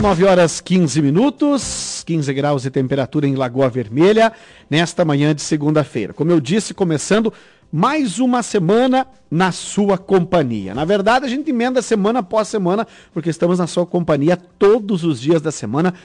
9 horas 15 minutos, 15 graus de temperatura em Lagoa Vermelha, nesta manhã de segunda-feira. Como eu disse, começando mais uma semana na sua companhia. Na verdade, a gente emenda semana após semana, porque estamos na sua companhia todos os dias da semana,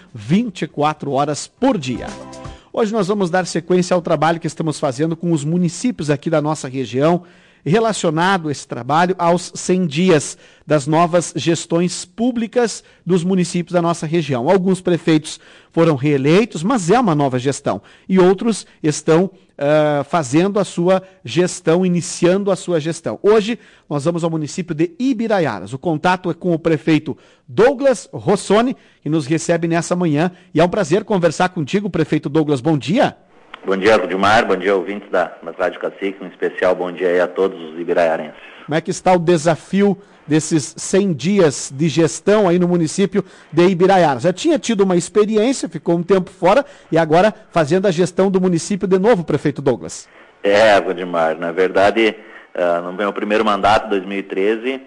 24 horas por dia. Hoje nós vamos dar sequência ao trabalho que estamos fazendo com os municípios aqui da nossa região, relacionado esse trabalho aos 100 dias das novas gestões públicas dos municípios da nossa região. Alguns prefeitos foram reeleitos, mas é uma nova gestão. E outros estão fazendo a sua gestão, iniciando a sua gestão. Hoje nós vamos ao município de Ibiraiaras. O contato é com o prefeito Douglas Rossoni, que nos recebe nessa manhã. E é um prazer conversar contigo, prefeito Douglas. Bom dia. Bom dia, Rudimar. Bom dia, ouvintes da Rádio Cacique. Um especial bom dia aí a todos os ibiraiarenses. Como é que está o desafio desses 100 dias de gestão aí no município de Ibiraiaras? Já tinha tido uma experiência, ficou um tempo fora e agora fazendo a gestão do município de novo, prefeito Douglas. Rudimar, na verdade, no meu primeiro mandato, 2013,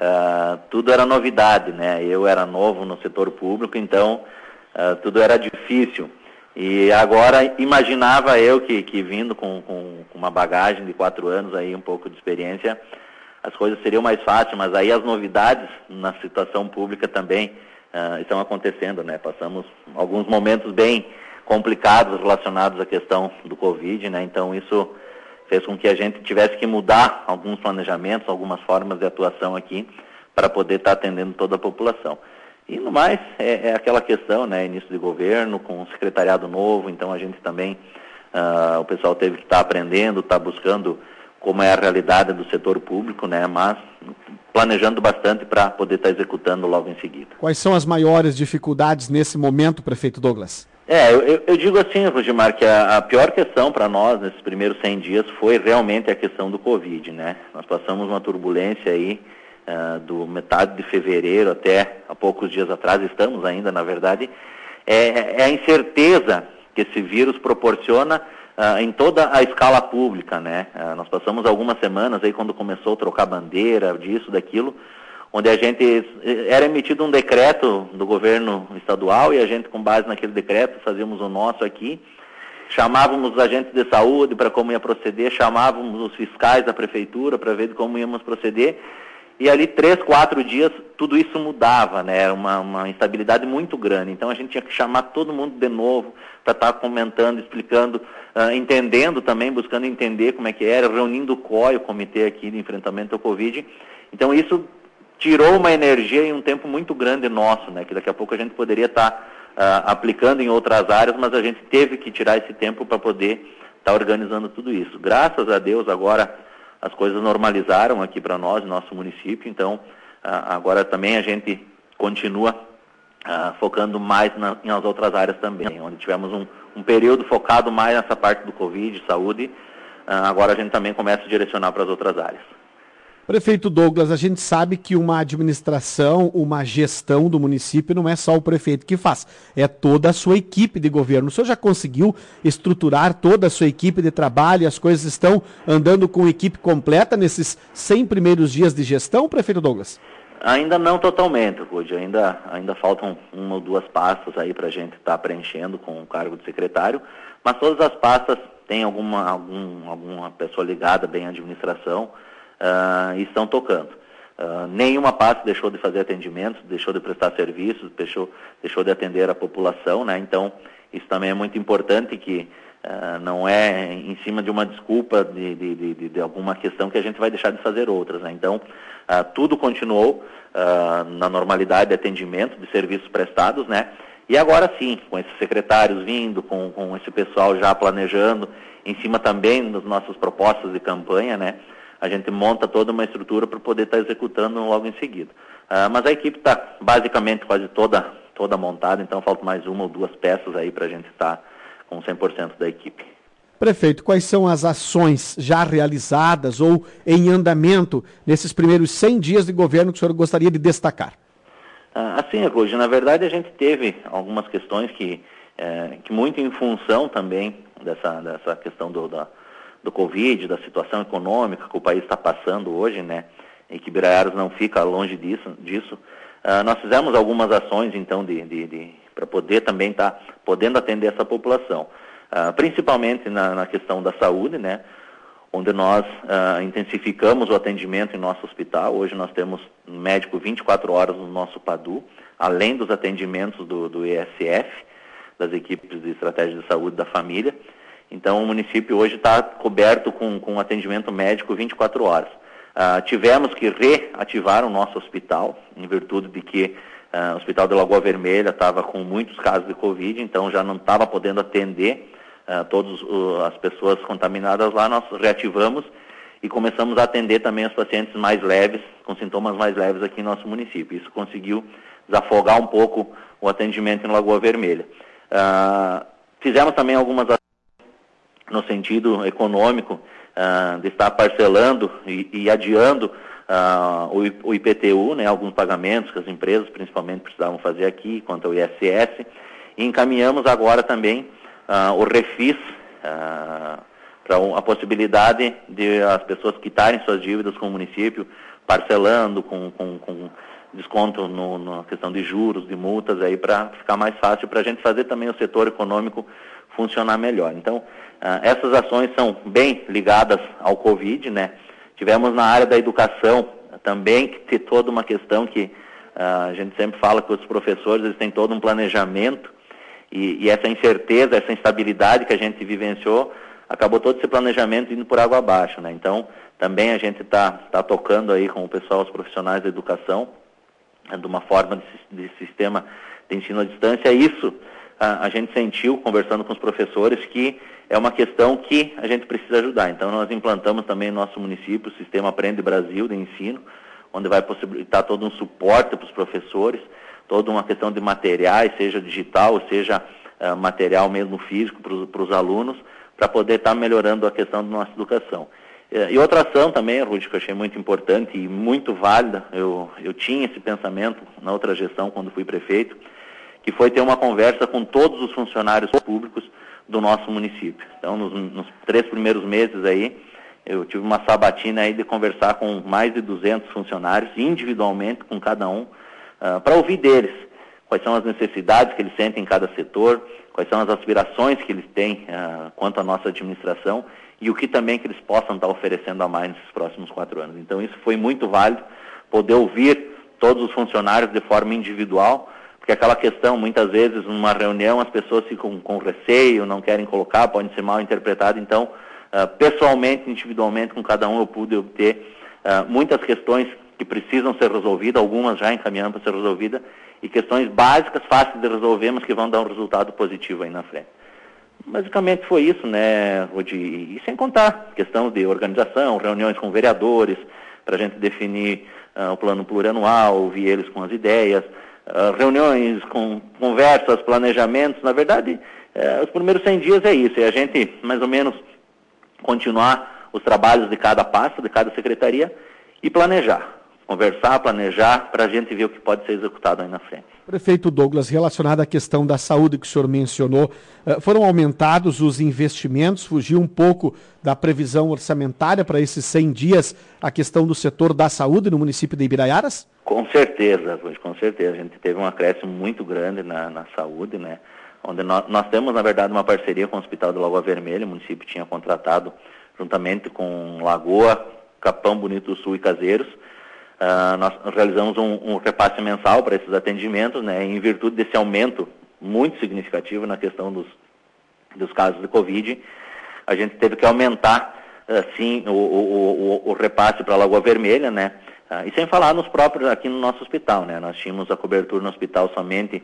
tudo era novidade, né? Eu era novo no setor público, então tudo era difícil. E agora imaginava eu que vindo com uma bagagem de 4 anos, aí um pouco de experiência, as coisas seriam mais fáceis, mas aí as novidades na situação pública também estão acontecendo, né? Passamos alguns momentos bem complicados relacionados à questão do Covid, né? Então isso fez com que a gente tivesse que mudar alguns planejamentos, algumas formas de atuação aqui para poder estar atendendo toda a população. E no mais, é aquela questão, né, início de governo, com um secretariado novo, então a gente também, o pessoal teve que estar aprendendo, estar buscando como é a realidade do setor público, né, mas planejando bastante para poder estar executando logo em seguida. Quais são as maiores dificuldades nesse momento, prefeito Douglas? Eu digo assim, Rudimar, que a pior questão para nós nesses primeiros 100 dias foi realmente a questão do Covid, né, nós passamos uma turbulência aí, do metade de fevereiro até há poucos dias atrás, estamos ainda, na verdade, é a incerteza que esse vírus proporciona em toda a escala pública, né? Nós passamos algumas semanas aí quando começou a trocar bandeira, disso, daquilo, onde a gente, era emitido um decreto do governo estadual e a gente, com base naquele decreto, fazíamos o nosso aqui, chamávamos os agentes de saúde para como ia proceder, chamávamos os fiscais da prefeitura para ver como íamos proceder. E ali 3, 4 dias tudo isso mudava, né? Era uma instabilidade muito grande. Então a gente tinha que chamar todo mundo de novo para estar comentando, explicando, entendendo também, buscando entender como é que era, reunindo o COI, o Comitê aqui de Enfrentamento ao Covid. Então isso tirou uma energia e um tempo muito grande nosso, né? Que daqui a pouco a gente poderia estar aplicando em outras áreas, mas a gente teve que tirar esse tempo para poder estar organizando tudo isso. Graças a Deus agora as coisas normalizaram aqui para nós, no nosso município, então agora também a gente continua focando mais nas outras áreas também, onde tivemos um período focado mais nessa parte do Covid, saúde, agora a gente também começa a direcionar para as outras áreas. Prefeito Douglas, a gente sabe que uma administração, uma gestão do município não é só o prefeito que faz, é toda a sua equipe de governo. O senhor já conseguiu estruturar toda a sua equipe de trabalho e as coisas estão andando com equipe completa nesses 100 primeiros dias de gestão, prefeito Douglas? Ainda não totalmente, Rudy, ainda faltam 1 ou 2 pastas aí para a gente estar preenchendo com o cargo de secretário, mas todas as pastas têm alguma pessoa ligada bem à administração, e estão tocando. Nenhuma pasta deixou de fazer atendimentos, deixou de prestar serviços, deixou de atender a população, né? Então, isso também é muito importante, que não é em cima de uma desculpa de alguma questão que a gente vai deixar de fazer outras, né? Então, tudo continuou na normalidade de atendimento, de serviços prestados, né? E agora sim, com esses secretários vindo, com esse pessoal já planejando, em cima também das nossas propostas de campanha, né? A gente monta toda uma estrutura para poder estar executando logo em seguida. Mas a equipe está basicamente quase toda montada, então faltam mais 1 ou 2 peças aí para a gente estar com 100% da equipe. Prefeito, quais são as ações já realizadas ou em andamento nesses primeiros 100 dias de governo que o senhor gostaria de destacar? Assim, Rudy, na verdade a gente teve algumas questões que muito em função também dessa questão do Covid, da situação econômica que o país está passando hoje, né, e que Ibiraiaras não fica longe disso, nós fizemos algumas ações, então, para poder também estar podendo atender essa população. Principalmente na questão da saúde, né? Onde nós intensificamos o atendimento em nosso hospital. Hoje nós temos um médico 24 horas no nosso PADU, além dos atendimentos do ESF, das equipes de estratégia de saúde da família. Então, o município hoje está coberto com atendimento médico 24 horas. Tivemos que reativar o nosso hospital, em virtude de que o Hospital de Lagoa Vermelha estava com muitos casos de Covid, então já não estava podendo atender todas as pessoas contaminadas lá. Nós reativamos e começamos a atender também os pacientes mais leves, com sintomas mais leves aqui em nosso município. Isso conseguiu desafogar um pouco o atendimento em Lagoa Vermelha. Fizemos também algumas ações no sentido econômico, de estar parcelando e adiando o IPTU, né, alguns pagamentos que as empresas principalmente precisavam fazer aqui, quanto ao ISS, e encaminhamos agora também o refis para a possibilidade de as pessoas quitarem suas dívidas com o município, parcelando com desconto na questão de juros, de multas, aí para ficar mais fácil para a gente fazer também o setor econômico funcionar melhor. Então, essas ações são bem ligadas ao Covid, né? Tivemos na área da educação também que ter toda uma questão que a gente sempre fala que os professores eles têm todo um planejamento e essa incerteza, essa instabilidade que a gente vivenciou, acabou todo esse planejamento indo por água abaixo, né? Então, também a gente está tocando aí com o pessoal, os profissionais da educação, de uma forma de sistema de ensino à distância. Isso a gente sentiu, conversando com os professores, que é uma questão que a gente precisa ajudar. Então, nós implantamos também no nosso município o Sistema Aprende Brasil de ensino, onde vai possibilitar todo um suporte para os professores, toda uma questão de materiais, seja digital, seja material mesmo físico para os alunos, para poder estar melhorando a questão da nossa educação. E outra ação também, Rudy, que eu achei muito importante e muito válida, eu tinha esse pensamento na outra gestão, quando fui prefeito, que foi ter uma conversa com todos os funcionários públicos do nosso município. Então, nos 3 primeiros meses aí, eu tive uma sabatina aí de conversar com mais de 200 funcionários, individualmente com cada um, para ouvir deles quais são as necessidades que eles sentem em cada setor, quais são as aspirações que eles têm quanto à nossa administração e o que também que eles possam estar oferecendo a mais nesses próximos 4 anos. Então, isso foi muito válido, poder ouvir todos os funcionários de forma individual, porque aquela questão, muitas vezes, numa reunião, as pessoas ficam com receio, não querem colocar, pode ser mal interpretado. Então, pessoalmente, individualmente, com cada um, eu pude obter muitas questões que precisam ser resolvidas, algumas já encaminhando para ser resolvidas, e questões básicas, fáceis de resolver, mas que vão dar um resultado positivo aí na frente. Basicamente foi isso, né, Rudi? E sem contar questão de organização, reuniões com vereadores, para a gente definir o plano plurianual, ouvir eles com as ideias, reuniões, com conversas, planejamentos. Na verdade, os primeiros 100 dias é isso, é a gente mais ou menos continuar os trabalhos de cada pasta, de cada secretaria e planejar. Conversar, planejar, para a gente ver o que pode ser executado aí na frente. Prefeito Douglas, relacionado à questão da saúde que o senhor mencionou, foram aumentados os investimentos, fugiu um pouco da previsão orçamentária para esses 100 dias a questão do setor da saúde no município de Ibiraiaras? Com certeza, com certeza. A gente teve um acréscimo muito grande na saúde, né? Onde nós temos, na verdade, uma parceria com o Hospital de Lagoa Vermelha. O município tinha contratado, juntamente com Lagoa, Capão Bonito do Sul e Caseiros, nós realizamos um repasse mensal para esses atendimentos, né, em virtude desse aumento muito significativo na questão dos casos de Covid. A gente teve que aumentar, sim, o repasse para a Lagoa Vermelha, né, e sem falar nos próprios aqui no nosso hospital, né, nós tínhamos a cobertura no hospital somente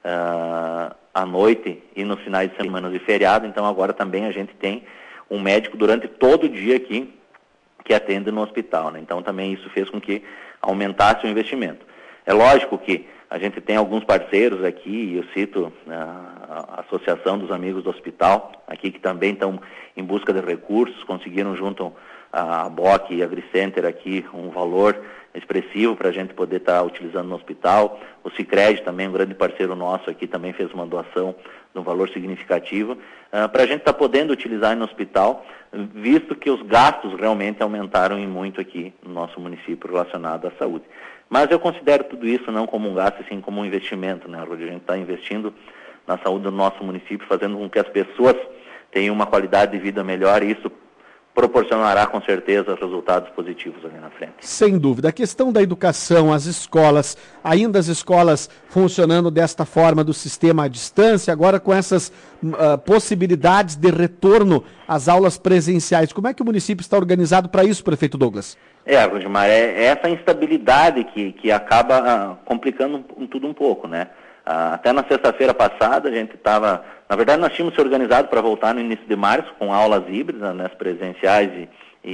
à noite e nos finais de semana e feriado, então agora também a gente tem um médico durante todo o dia aqui que atende no hospital, né? Então também isso fez com que aumentasse o investimento. É lógico que a gente tem alguns parceiros aqui, eu cito a Associação dos Amigos do Hospital, aqui que também estão em busca de recursos, conseguiram junto a BOC e a AgriCenter aqui um valor expressivo para a gente poder estar utilizando no hospital. O Sicredi também, um grande parceiro nosso aqui, também fez uma doação de um valor significativo para a gente estar podendo utilizar no hospital, visto que os gastos realmente aumentaram em muito aqui no nosso município relacionado à saúde. Mas eu considero tudo isso não como um gasto, sim como um investimento, né, Rudy? A gente está investindo na saúde do nosso município, fazendo com que as pessoas tenham uma qualidade de vida melhor, e isso proporcionará com certeza resultados positivos ali na frente. Sem dúvida. A questão da educação, as escolas, ainda as escolas funcionando desta forma do sistema à distância, agora com essas possibilidades de retorno às aulas presenciais. Como é que o município está organizado para isso, prefeito Douglas? Rudimar, é essa instabilidade que acaba complicando tudo um pouco, né? Até na sexta-feira passada a gente estava, na verdade nós tínhamos se organizado para voltar no início de março com aulas híbridas, né, presenciais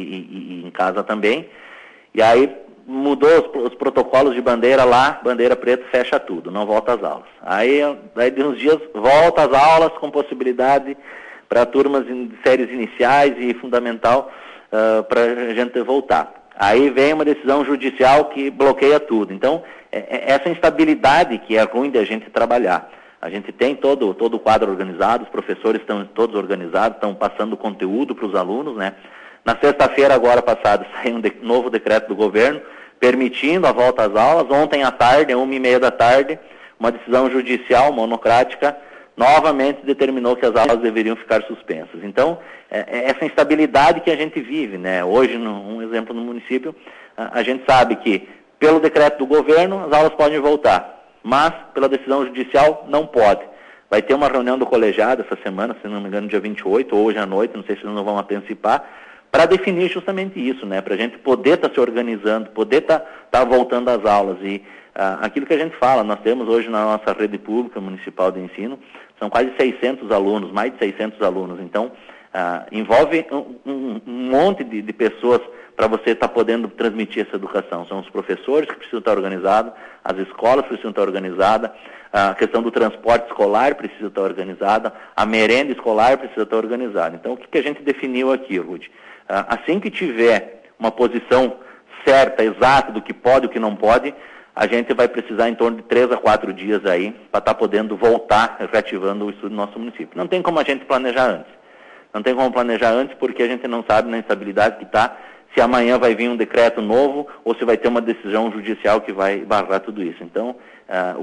e em casa também, e aí mudou os protocolos de bandeira lá, bandeira preta, fecha tudo, não volta às aulas. Aí de uns dias volta às aulas com possibilidade para turmas de séries iniciais e fundamental para a gente voltar. Aí vem uma decisão judicial que bloqueia tudo. Então, essa instabilidade que é ruim de a gente trabalhar. A gente tem todo o quadro organizado, os professores estão todos organizados, estão passando conteúdo para os alunos, né? Na sexta-feira, agora passada, saiu um novo decreto do governo, permitindo a volta às aulas. Ontem à tarde, 1h30 da tarde, uma decisão judicial monocrática novamente determinou que as aulas deveriam ficar suspensas. Então, essa instabilidade que a gente vive, né? Hoje, um exemplo no município, a gente sabe que, pelo decreto do governo, as aulas podem voltar, mas, pela decisão judicial, não pode. Vai ter uma reunião do colegiado essa semana, se não me engano, dia 28, ou hoje à noite, não sei se eles não vão antecipar, para definir justamente isso, né? Para a gente poder estar se organizando, poder estar voltando às aulas. E aquilo que a gente fala, nós temos hoje na nossa rede pública municipal de ensino, são quase 600 alunos, mais de 600 alunos. Então, envolve um monte de pessoas para você estar podendo transmitir essa educação. São os professores que precisam estar organizados, as escolas precisam estar organizadas, a questão do transporte escolar precisa estar organizada, a merenda escolar precisa estar organizada. Então, o que a gente definiu aqui, Rudy? Assim que tiver uma posição certa, exata, do que pode e o que não pode, a gente vai precisar em torno de 3 a 4 dias aí para estar podendo voltar, reativando o estudo do nosso município. Não tem como a gente planejar antes. Não tem como planejar antes porque a gente não sabe na instabilidade que está, se amanhã vai vir um decreto novo ou se vai ter uma decisão judicial que vai barrar tudo isso. Então, o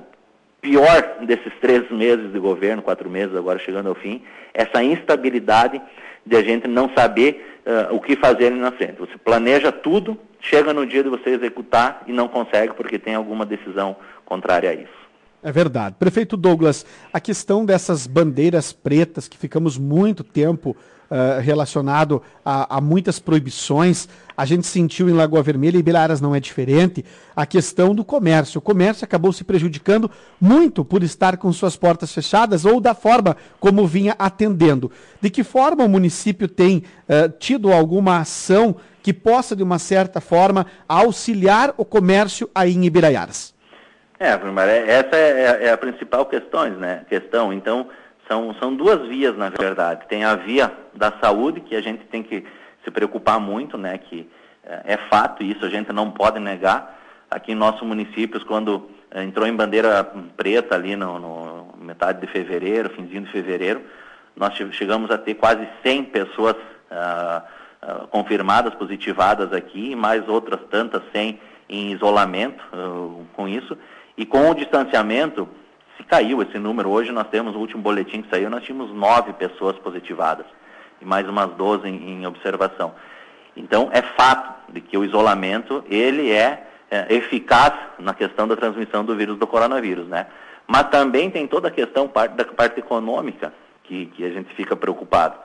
pior desses 3 meses de governo, 4 meses agora chegando ao fim, essa instabilidade de a gente não saber o que fazer ali na frente. Você planeja tudo, chega no dia de você executar e não consegue porque tem alguma decisão contrária a isso. É verdade. Prefeito Douglas, a questão dessas bandeiras pretas, que ficamos muito tempo relacionado a muitas proibições, a gente sentiu em Lagoa Vermelha, e Ibiraras não é diferente, a questão do comércio. O comércio acabou se prejudicando muito por estar com suas portas fechadas ou da forma como vinha atendendo. De que forma o município tem tido alguma ação que possa, de uma certa forma, auxiliar o comércio aí em Ibiraiaras? Essa é a principal questão. Então, são 2 vias, na verdade. Tem a via da saúde, que a gente tem que se preocupar muito, né? Que é fato, e isso a gente não pode negar. Aqui em nossos municípios, quando entrou em bandeira preta ali no metade de fevereiro, finzinho de fevereiro, nós chegamos a ter quase 100 pessoas confirmadas, positivadas aqui, e mais outras tantas 100 em isolamento com isso. E com o distanciamento, se caiu esse número. Hoje nós temos, o último boletim que saiu, nós tínhamos 9 pessoas positivadas e mais umas 12 em observação. Então, é fato de que o isolamento, ele é eficaz na questão da transmissão do vírus do coronavírus, né? Mas também tem toda a questão da parte econômica que a gente fica preocupado.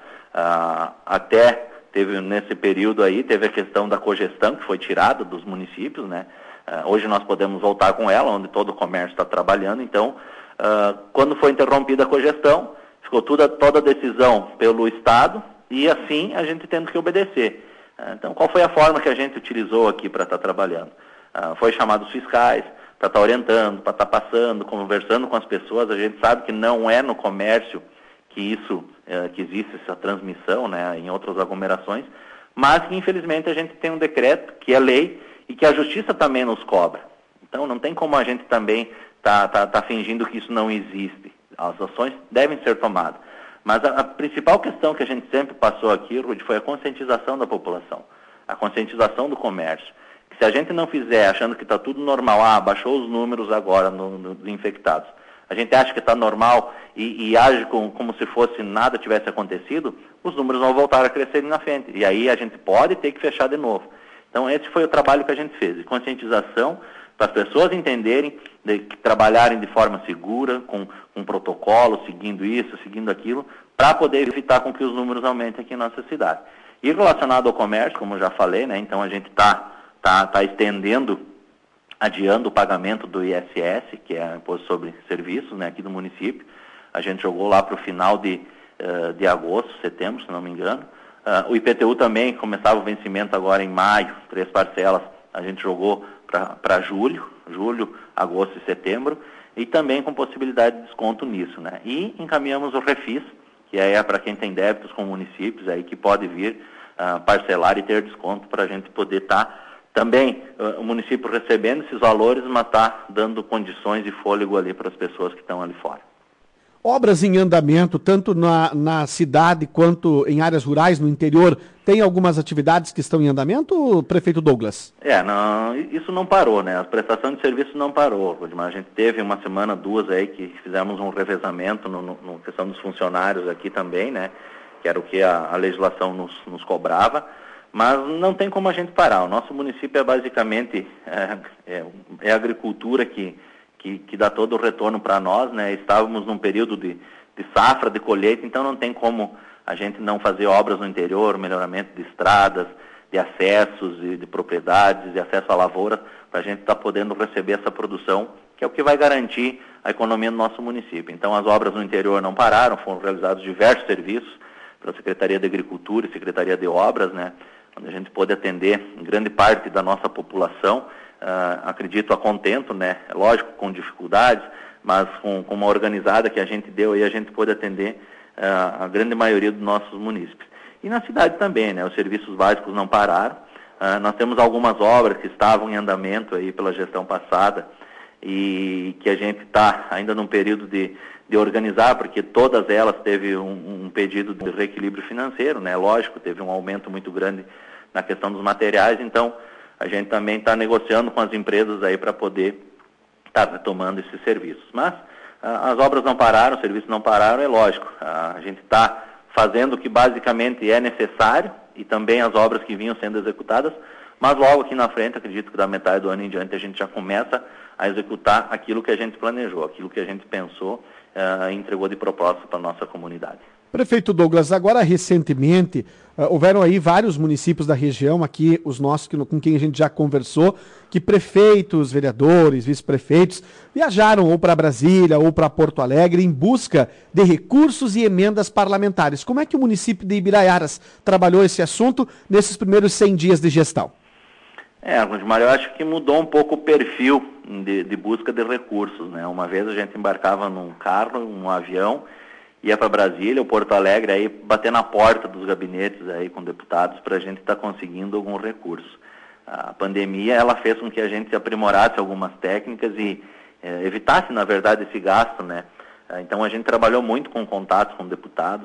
Até teve, nesse período aí, teve a questão da cogestão, que foi tirada dos municípios, né? Hoje nós podemos voltar com ela, onde todo o comércio está trabalhando. Então, quando foi interrompida a cogestão, ficou toda a decisão pelo Estado e assim a gente tendo que obedecer. Então, qual foi a forma que a gente utilizou aqui para estar trabalhando? Foi chamar os fiscais para estar orientando, para estar passando, conversando com as pessoas. A gente sabe que não é no comércio que existe essa transmissão, né, em outras aglomerações, mas que infelizmente a gente tem um decreto que é lei e que a justiça também nos cobra. Então não tem como a gente também tá fingindo que isso não existe. As ações devem ser tomadas. Mas a principal questão que a gente sempre passou aqui, Rudy, foi a conscientização da população, a conscientização do comércio. Se a gente não fizer achando que está tudo normal, baixou os números agora dos infectados, a gente acha que está normal e age como se fosse nada tivesse acontecido, os números vão voltar a crescer na frente. E aí a gente pode ter que fechar de novo. Então esse foi o trabalho que a gente fez, de conscientização, para as pessoas entenderem, trabalharem de forma segura, com um protocolo, seguindo isso, seguindo aquilo, para poder evitar com que os números aumentem aqui em nossa cidade. E relacionado ao comércio, como eu já falei, né, então a gente está estendendo, adiando o pagamento do ISS, que é o Imposto sobre Serviços, né, aqui do município. A gente jogou lá para o final de agosto, setembro, se não me engano. O IPTU também começava o vencimento agora em maio, 3 parcelas, a gente jogou para julho, agosto e setembro, e também com possibilidade de desconto nisso, né? E encaminhamos o refis, que é para quem tem débitos com municípios, aí que pode vir parcelar e ter desconto para a gente poder estar também o município recebendo esses valores, mas está dando condições e fôlego ali para as pessoas que estão ali fora. Obras em andamento, tanto na cidade quanto em áreas rurais, no interior, tem algumas atividades que estão em andamento, prefeito Douglas? Não, isso não parou, né? A prestação de serviço não parou. A gente teve uma semana, 2 aí, que fizemos um revezamento no questão dos funcionários aqui também, né? Que era o que a legislação nos cobrava. Mas não tem como a gente parar. O nosso município é basicamente a agricultura que dá todo o retorno para nós, né? Estávamos num período de safra, de colheita, então não tem como a gente não fazer obras no interior, melhoramento de estradas, de acessos e de propriedades, de acesso à lavoura, para a gente estar podendo receber essa produção, que é o que vai garantir a economia do nosso município. Então as obras no interior não pararam, foram realizados diversos serviços pela Secretaria de Agricultura e Secretaria de Obras, né? Onde a gente pôde atender grande parte da nossa população, acredito a contento, né? É lógico, com dificuldades, mas com uma organizada que a gente deu aí, a gente pôde atender a grande maioria dos nossos munícipes. E na cidade também, né? Os serviços básicos não pararam. Nós temos algumas obras que estavam em andamento aí pela gestão passada e que a gente está ainda num período de organizar, porque todas elas teve um pedido de reequilíbrio financeiro, né? Lógico, teve um aumento muito grande na questão dos materiais, então a gente também está negociando com as empresas aí para poder estar retomando esses serviços. Mas as obras não pararam, os serviços não pararam, é lógico. A gente está fazendo o que basicamente é necessário e também as obras que vinham sendo executadas, mas logo aqui na frente, acredito que da metade do ano em diante, a gente já começa a executar aquilo que a gente planejou, aquilo que a gente pensou e entregou de propósito para a nossa comunidade. Prefeito Douglas, agora recentemente houveram aí vários municípios da região, aqui os nossos com quem a gente já conversou, que prefeitos, vereadores, vice-prefeitos viajaram ou para Brasília ou para Porto Alegre em busca de recursos e emendas parlamentares. Como é que o município de Ibiraiaras trabalhou esse assunto nesses primeiros 100 dias de gestão? Rudimar, eu acho que mudou um pouco o perfil de busca de recursos, né? Uma vez a gente embarcava num carro, num avião, ia para Brasília ou Porto Alegre, aí bater na porta dos gabinetes aí com deputados para a gente estar conseguindo algum recurso. A pandemia, ela fez com que a gente aprimorasse algumas técnicas e evitasse, na verdade, esse gasto, né? Então a gente trabalhou muito com contatos com deputados,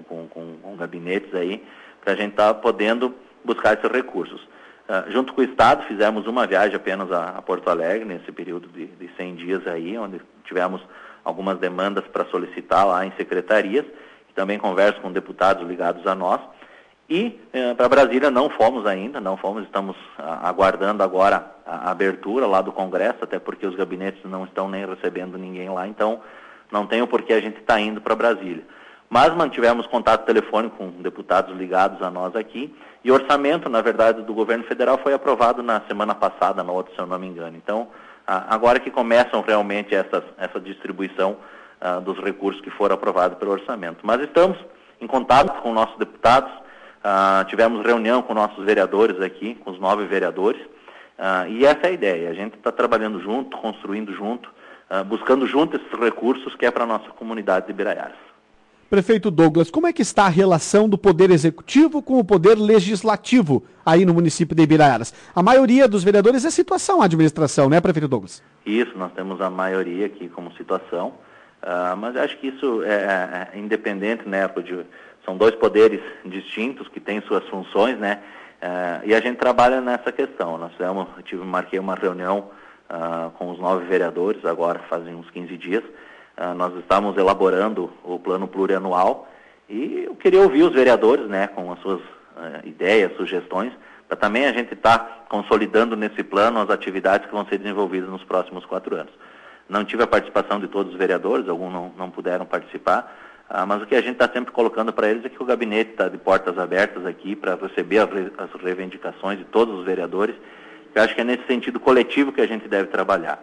com gabinetes aí, para a gente estar podendo buscar esses recursos. Junto com o Estado, fizemos uma viagem apenas a Porto Alegre, nesse período de 100 dias aí, onde tivemos algumas demandas para solicitar lá em secretarias, e também converso com deputados ligados a nós. E para Brasília não fomos ainda, estamos aguardando agora a abertura lá do Congresso, até porque os gabinetes não estão nem recebendo ninguém lá, então não tem o porquê a gente estar indo para Brasília. Mas mantivemos contato telefônico com deputados ligados a nós aqui, e o orçamento, na verdade, do governo federal foi aprovado na semana passada, na outra, se eu não me engano. Então, agora que começam realmente essa distribuição dos recursos que foram aprovados pelo orçamento. Mas estamos em contato com nossos deputados, tivemos reunião com nossos vereadores aqui, com os 9 vereadores, e essa é a ideia. A gente está trabalhando junto, construindo junto, buscando junto esses recursos que é para a nossa comunidade de Ibiraiaras. Prefeito Douglas, como é que está a relação do Poder Executivo com o Poder Legislativo aí no município de Ibiraiaras? A maioria dos vereadores é situação, a administração, né, Prefeito Douglas? Isso, nós temos a maioria aqui como situação, mas acho que isso é independente, né, são 2 poderes distintos que têm suas funções, né, E a gente trabalha nessa questão. Marquei uma reunião com os 9 vereadores, agora fazem uns 15 dias. Nós estamos elaborando o plano plurianual e eu queria ouvir os vereadores, né, com as suas ideias, sugestões, para também a gente estar consolidando nesse plano as atividades que vão ser desenvolvidas nos próximos 4 anos. Não tive a participação de todos os vereadores, alguns não puderam participar, mas o que a gente está sempre colocando para eles é que o gabinete está de portas abertas aqui para receber as reivindicações de todos os vereadores. Eu acho que é nesse sentido coletivo que a gente deve trabalhar.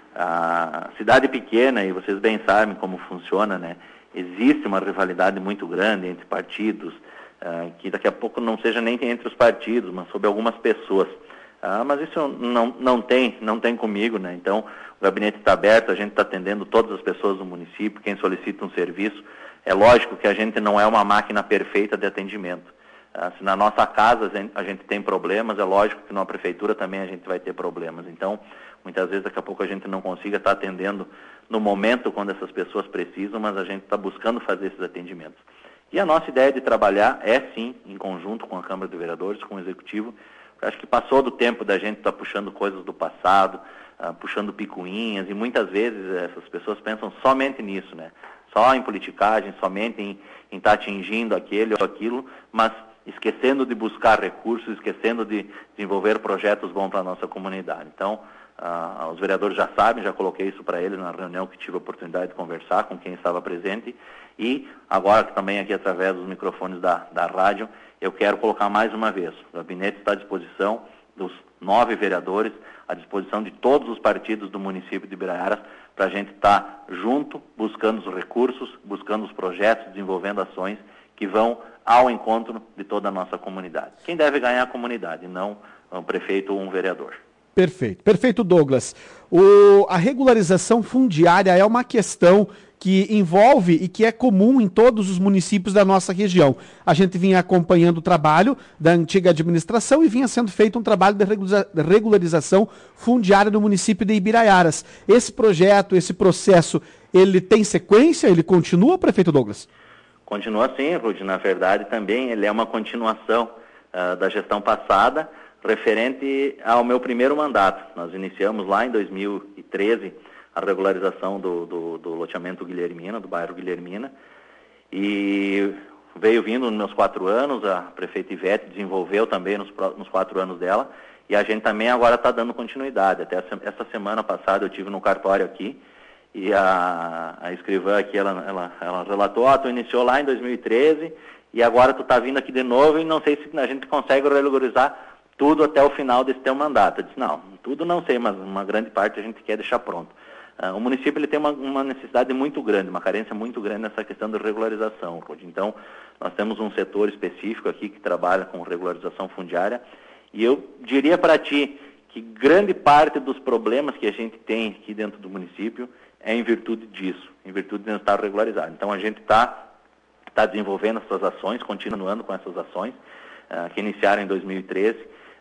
A cidade pequena, e vocês bem sabem como funciona, né? Existe uma rivalidade muito grande entre partidos, que daqui a pouco não seja nem entre os partidos, mas sobre algumas pessoas. Mas isso não tem comigo, né? Então, o gabinete está aberto, a gente está atendendo todas as pessoas do município, quem solicita um serviço. É lógico que a gente não é uma máquina perfeita de atendimento. Se na nossa casa a gente tem problemas, é lógico que na prefeitura também a gente vai ter problemas. Então, muitas vezes daqui a pouco a gente não consiga estar atendendo no momento quando essas pessoas precisam, mas a gente está buscando fazer esses atendimentos. E a nossa ideia de trabalhar é sim, em conjunto com a Câmara de Vereadores, com o Executivo. Eu acho que passou do tempo da gente estar puxando coisas do passado, puxando picuinhas, e muitas vezes essas pessoas pensam somente nisso, né? Só em politicagem, somente em estar atingindo aquele ou aquilo, mas esquecendo de buscar recursos, esquecendo de desenvolver projetos bons para a nossa comunidade. Então, os vereadores já sabem, já coloquei isso para eles na reunião que tive a oportunidade de conversar com quem estava presente, e agora também aqui através dos microfones da rádio, eu quero colocar mais uma vez, o gabinete está à disposição dos 9 vereadores, à disposição de todos os partidos do município de Ibiraiaras, para a gente estar junto, buscando os recursos, buscando os projetos, desenvolvendo ações que vão ao encontro de toda a nossa comunidade. Quem deve ganhar é a comunidade, não um prefeito ou um vereador. Perfeito. Perfeito, Douglas. A regularização fundiária é uma questão que envolve e que é comum em todos os municípios da nossa região. A gente vinha acompanhando o trabalho da antiga administração e vinha sendo feito um trabalho de regularização fundiária no município de Ibiraiaras. Esse projeto, esse processo, ele tem sequência? Ele continua, prefeito Douglas? Continua sim, Rudy. Na verdade, também ele é uma continuação da gestão passada, referente ao meu primeiro mandato. Nós iniciamos lá em 2013 a regularização do loteamento Guilhermina, do bairro Guilhermina, e veio vindo nos meus 4 anos, a prefeita Ivete desenvolveu também nos 4 anos dela, e a gente também agora está dando continuidade. Até essa semana passada eu estive no cartório aqui, e a escrivã aqui, ela relatou, tu iniciou lá em 2013, e agora tu está vindo aqui de novo, e não sei se a gente consegue regularizar tudo até o final desse teu mandato. Eu disse, não, tudo não sei, mas uma grande parte a gente quer deixar pronto. O município ele tem uma necessidade muito grande, uma carência muito grande nessa questão de regularização, Rudy. Então, nós temos um setor específico aqui que trabalha com regularização fundiária, e eu diria para ti que grande parte dos problemas que a gente tem aqui dentro do município é em virtude disso, em virtude de não estar regularizado. Então, a gente está desenvolvendo essas ações, continuando com essas ações, que iniciaram em 2013,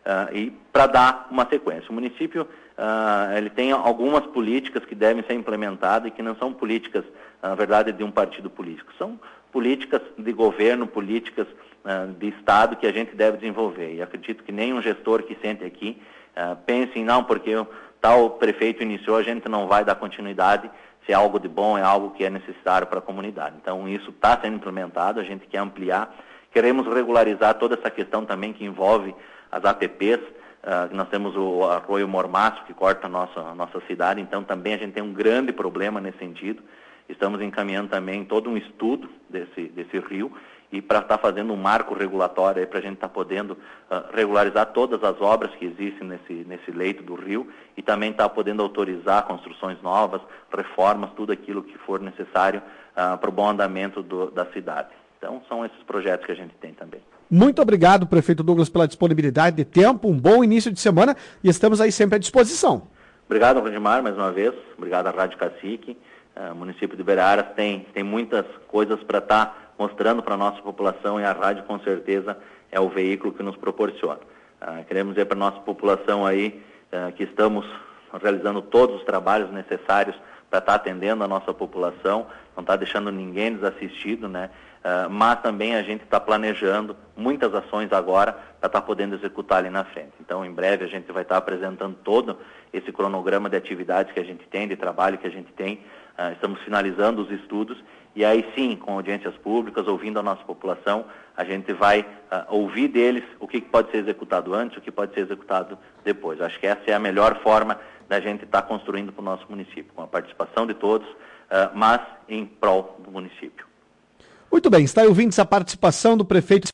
e para dar uma sequência. O município ele tem algumas políticas que devem ser implementadas e que não são políticas, na verdade, de um partido político. São políticas de governo, políticas de Estado que a gente deve desenvolver. E acredito que nenhum gestor que sente aqui pense em, não, porque tal prefeito iniciou, a gente não vai dar continuidade, se é algo de bom, é algo que é necessário para a comunidade. Então, isso está sendo implementado, a gente quer ampliar. Queremos regularizar toda essa questão também que envolve as APPs. Nós temos o Arroio Mormaço, que corta a nossa cidade, então também a gente tem um grande problema nesse sentido. Estamos encaminhando também todo um estudo desse rio, e para estar fazendo um marco regulatório para a gente estar podendo regularizar todas as obras que existem nesse leito do rio, e também estar podendo autorizar construções novas, reformas, tudo aquilo que for necessário para o bom andamento da cidade. Então, são esses projetos que a gente tem também. Muito obrigado, prefeito Douglas, pela disponibilidade de tempo, um bom início de semana, e estamos aí sempre à disposição. Obrigado, Rudimar, mais uma vez. Obrigado à Rádio Cacique. O município de Ibiraiaras tem muitas coisas para estar mostrando para a nossa população, e a rádio, com certeza, é o veículo que nos proporciona. Queremos dizer para a nossa população aí que estamos realizando todos os trabalhos necessários para estar atendendo a nossa população, não está deixando ninguém desassistido, né? Mas também a gente está planejando muitas ações agora para estar podendo executar ali na frente. Então, em breve, a gente vai estar apresentando todo esse cronograma de atividades que a gente tem, de trabalho que a gente tem. Estamos finalizando os estudos e aí sim, com audiências públicas, ouvindo a nossa população, a gente vai ouvir deles o que pode ser executado antes, o que pode ser executado depois. Acho que essa é a melhor forma da gente estar construindo para o nosso município, com a participação de todos, mas em prol do município. Muito bem, está aí ouvindo essa participação do prefeito